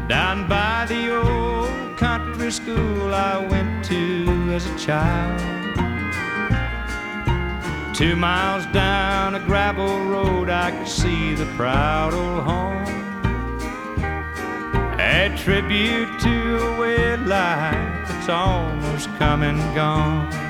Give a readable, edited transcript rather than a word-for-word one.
down by the old country school I went to as a child. 2 miles down a gravel road I could see the proud old home, a tribute to a way of life that's almost come and gone.